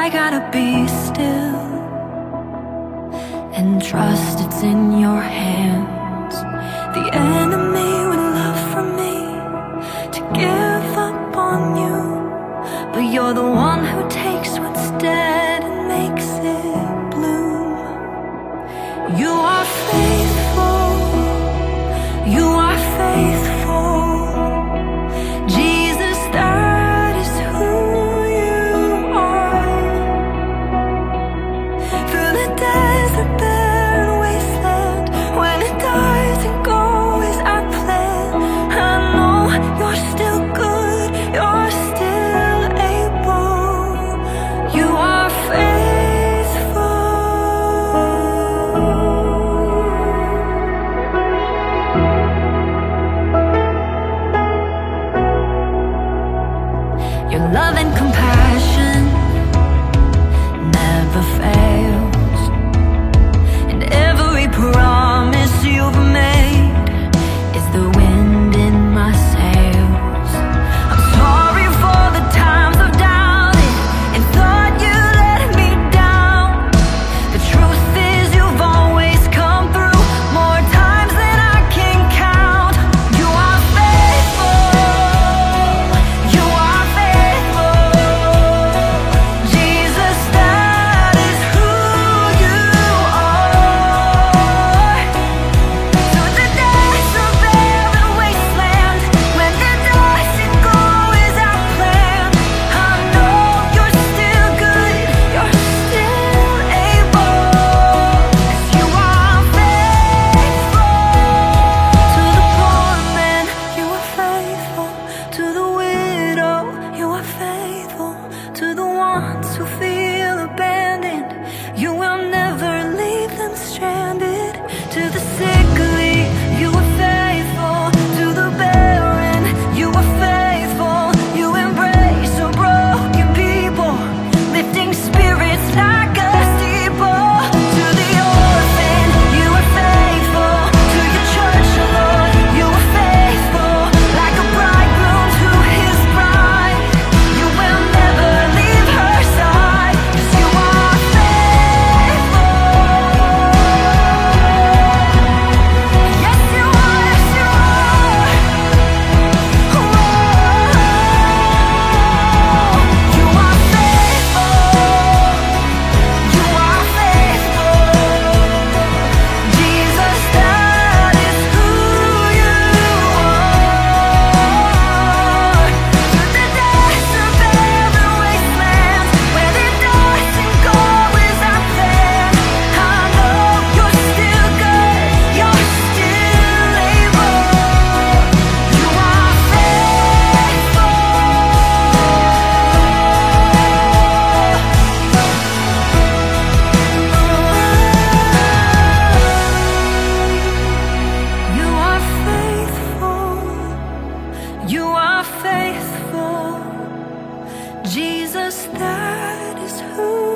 I gotta be still and trust it's in your hands. The enemy would love for me to give up on you, but you're the one who takes what's dead and makes it bloom. You are faithful, you are faithful, Jesus, that is who you are. Through the desert, barren wasteland, when it doesn't go as I plan, I know you're still good, you're still able. You are faithful. Your love and compassion never fails, and every promise you've made is the wind in my sails. I'm sorry for the times I've doubted and thought you let me down. The truth is you've always come through more times than I can count. You are faithful, you are faithful, Jesus, that is who you are. Through the days of barren wasteland, when it doesn't go as I planned, I know you're still good, you're still able. 'Cause you are faithful. To the poor man, you are faithful. To the widow, you are faithful. To the ones who feel abandoned, you will never leave them stranded. To the sickly, you are faithful. To the barren, you are faithful. You embrace a broken people, lifting spirits like a steeple. To the orphan, you are faithful. To your church, Lord, you are faithful. Like a bridegroom to his bride, you will never leave her side. 'Cause you are faithful. Yes, you are, yes, you are. Whoa. You are faithful, you are faithful, Jesus, that is who you are. Through the desert, barren wastelands, when it doesn't go as I planned, I know you're still good, you're still able. You are faithful. You are faithful, you are faithful, Jesus, that is who